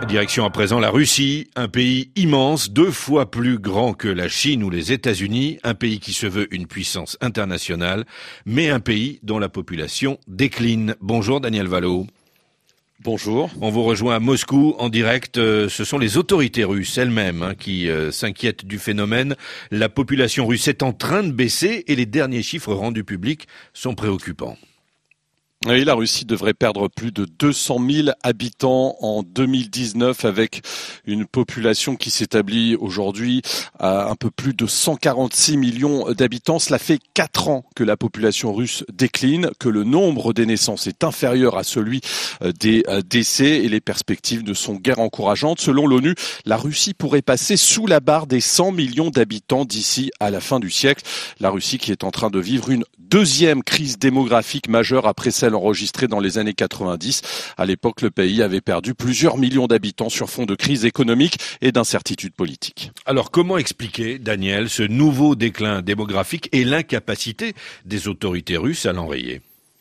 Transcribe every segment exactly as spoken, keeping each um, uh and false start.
Direction à présent la Russie, un pays immense, deux fois plus grand que la Chine ou les États-Unis, un pays qui se veut une puissance internationale, mais un pays dont la population décline. Bonjour Daniel Valo. Bonjour. On vous rejoint à Moscou en direct. Ce sont les autorités russes elles-mêmes hein, qui euh, s'inquiètent du phénomène. La population russe est en train de baisser et les derniers chiffres rendus publics sont préoccupants. Oui, la Russie devrait perdre plus de deux cent mille habitants en deux mille dix-neuf avec une population qui s'établit aujourd'hui à un peu plus de cent quarante-six millions d'habitants. Cela fait quatre ans que la population russe décline, que le nombre des naissances est inférieur à celui des décès et les perspectives ne sont guère encourageantes. Selon l'ONU, la Russie pourrait passer sous la barre des cent millions d'habitants d'ici à la fin du siècle. La Russie qui est en train de vivre une deuxième crise démographique majeure après celle enregistrée dans les années quatre-vingt-dix. À l'époque, le pays avait perdu plusieurs millions d'habitants sur fond de crise économique et d'incertitude politique. Alors comment expliquer, Daniel, ce nouveau déclin démographique et l'incapacité des autorités russes à l'enrayer ?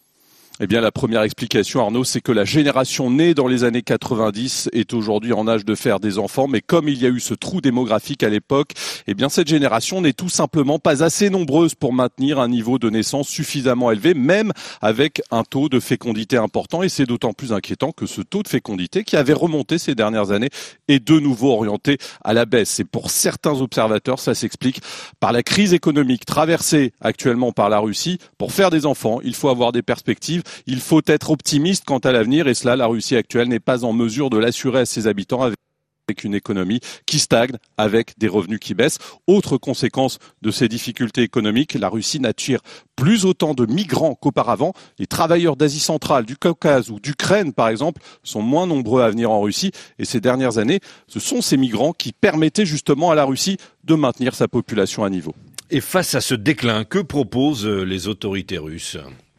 Eh bien, la première explication, Arnaud, c'est que la génération née dans les années quatre-vingt-dix est aujourd'hui en âge de faire des enfants. Mais comme il y a eu ce trou démographique à l'époque, eh bien, cette génération n'est tout simplement pas assez nombreuse pour maintenir un niveau de naissance suffisamment élevé, même avec un taux de fécondité important. Et c'est d'autant plus inquiétant que ce taux de fécondité, qui avait remonté ces dernières années, est de nouveau orienté à la baisse. Et pour certains observateurs, ça s'explique par la crise économique traversée actuellement par la Russie. Pour faire des enfants, il faut avoir des perspectives. Il faut être optimiste quant à l'avenir et cela, la Russie actuelle n'est pas en mesure de l'assurer à ses habitants avec une économie qui stagne, avec des revenus qui baissent. Autre conséquence de ces difficultés économiques, la Russie n'attire plus autant de migrants qu'auparavant. Les travailleurs d'Asie centrale, du Caucase ou d'Ukraine, par exemple, sont moins nombreux à venir en Russie. Et ces dernières années, ce sont ces migrants qui permettaient justement à la Russie de maintenir sa population à niveau. Et face à ce déclin, que proposent les autorités russes ?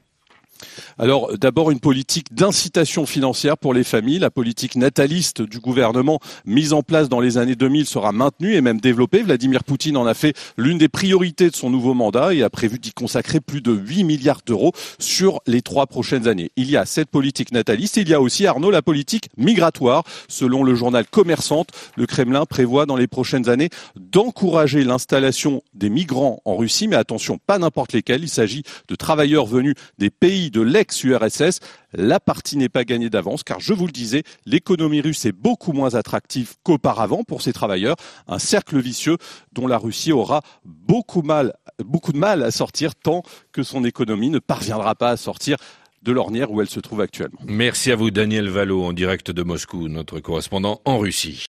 Alors d'abord une politique d'incitation financière pour les familles. La politique nataliste du gouvernement mise en place dans les années deux mille sera maintenue et même développée. Vladimir Poutine en a fait l'une des priorités de son nouveau mandat et a prévu d'y consacrer plus de huit milliards d'euros sur les trois prochaines années. Il y a cette politique nataliste et il y a aussi, Arnaud, la politique migratoire. Selon le journal Commerçante, le Kremlin prévoit dans les prochaines années d'encourager l'installation des migrants en Russie, mais attention, pas n'importe lesquels. Il s'agit de travailleurs venus des pays de l'ex-U R S S. La partie n'est pas gagnée d'avance car, je vous le disais, l'économie russe est beaucoup moins attractive qu'auparavant pour ces travailleurs. Un cercle vicieux dont la Russie aura beaucoup, mal, beaucoup de mal à sortir tant que son économie ne parviendra pas à sortir de l'ornière où elle se trouve actuellement. Merci à vous Daniel Valo en direct de Moscou, notre correspondant en Russie.